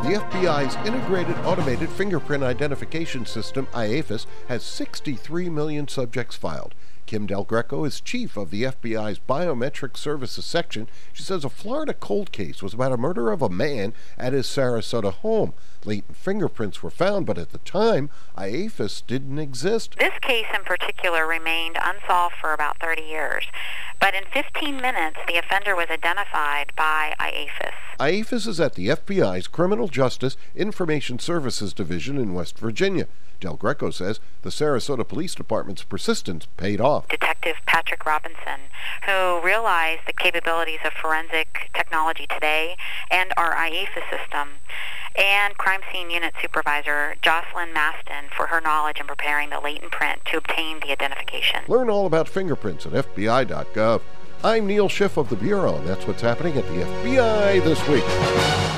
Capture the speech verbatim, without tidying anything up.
The F B I's Integrated Automated Fingerprint Identification System, I A F I S, has sixty-three million subjects filed. Kim Del Greco is chief of the F B I's Biometric Services section. She says a Florida cold case was about a murder of a man at his Sarasota home. Latent fingerprints were found, but at the time, I A F I S didn't exist. This case in particular remained unsolved for about thirty years. But in fifteen minutes, the offender was identified by I A F I S. I A F I S is at the F B I's Criminal Justice Information Services Division in West Virginia. Del Greco says the Sarasota Police Department's persistence paid off. Detective Patrick Robinson, who realized the capabilities of forensic technology today and our I A F I S system, and Crime Scene Unit Supervisor Jocelyn Maston for her knowledge in preparing the latent print to obtain the identification. Learn all about fingerprints at F B I dot gov. I'm Neil Schiff of the Bureau, and that's what's happening at the F B I this week.